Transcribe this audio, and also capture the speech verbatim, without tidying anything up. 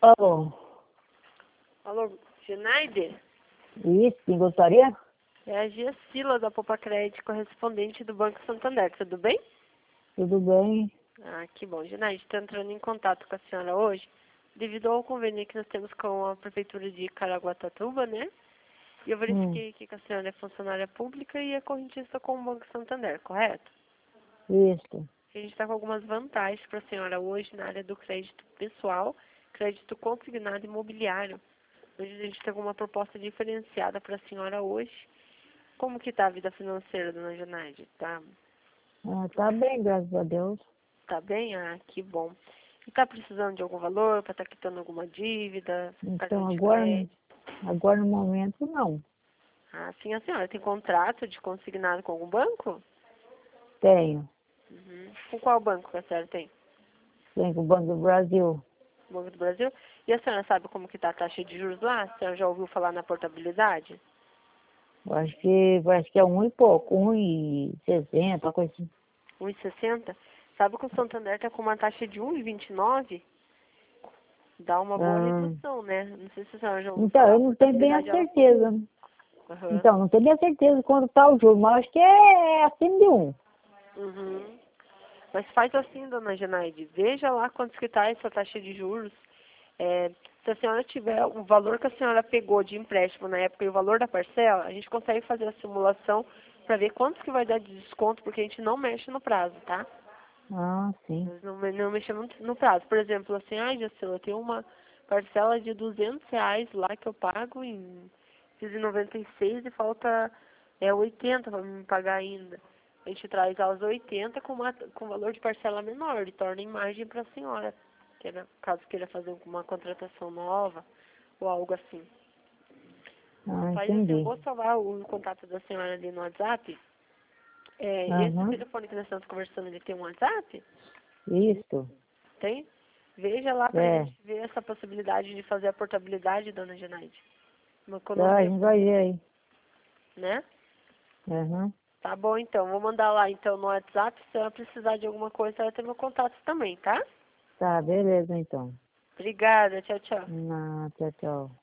Alô, Alô, Ginaide? isso, quem gostaria? É a Gia Sila da Poupa Crédito, correspondente do Banco Santander, tudo bem? Tudo bem? Ah, que bom. Ginaide, estou entrando em contato com a senhora hoje, devido ao convênio que nós temos com a Prefeitura de Caraguatatuba, né? E eu Hum, verifiquei aqui que a senhora é funcionária pública e é correntista com o Banco Santander, correto? isso. A gente está com algumas vantagens para a senhora hoje na área do crédito pessoal, crédito consignado imobiliário. Hoje a gente tem alguma proposta diferenciada para a senhora hoje. Como que tá a vida financeira, dona Janaide? Tá, Ah, tá bem, graças a Deus. tá bem? Ah, que bom. E tá precisando de algum valor para estar quitando alguma dívida, cartão Então, de agora, crédito? agora no momento, não. Ah, sim, a senhora tem contrato de consignado com algum banco? Tenho. Uhum. Com qual banco que a senhora tem? Tenho com o Banco do Brasil. Banco do Brasil? E a senhora sabe como que tá a taxa de juros lá? A senhora já ouviu falar na portabilidade? Eu acho que, acho que é um e pouco, um e sessenta, uma coisa assim. um e sessenta? Sabe que o Santander tá com uma taxa de um e vinte e nove? Dá uma boa Ah, redução, né? Não sei se a senhora já ouviu então, falar, eu a não tenho bem a portabilidade ela... certeza. Aham. Então, não tenho bem a certeza quanto tá o jogo, mas acho que é acima de um. Uhum. Mas faz assim, dona Janaide, veja lá quanto que está essa taxa de juros. É, se a senhora tiver o valor que a senhora pegou de empréstimo na época e o valor da parcela, a gente consegue fazer a simulação para ver quanto que vai dar de desconto, porque a gente não mexe no prazo, tá? Ah, sim. Nós não, me- não mexemos no no prazo. Por exemplo, assim, ai, Jacila, eu tenho uma parcela de duzentos reais lá que eu pago em fiz em noventa e seis e falta é, oitenta para me pagar ainda. A gente traz aos oitenta com, uma, com valor de parcela menor e torna em margem para a senhora, queira, caso queira fazer uma contratação nova ou algo assim. Ah, Faz assim, eu entendi. vou salvar o contato da senhora ali no WhatsApp. É, esse Aham, telefone que nós estamos conversando, ele tem um WhatsApp? isso. Tem? Veja lá pra É. gente ver essa possibilidade de fazer a portabilidade, dona Genaide. Uma Tá, a economia gente vai boa, ver aí. né? Aham. Tá bom, então. Vou mandar lá, então, no WhatsApp. Se ela precisar de alguma coisa, ela tem meu contato também, tá? Tá, beleza então. Obrigada. Tchau, tchau. Não, tchau, tchau.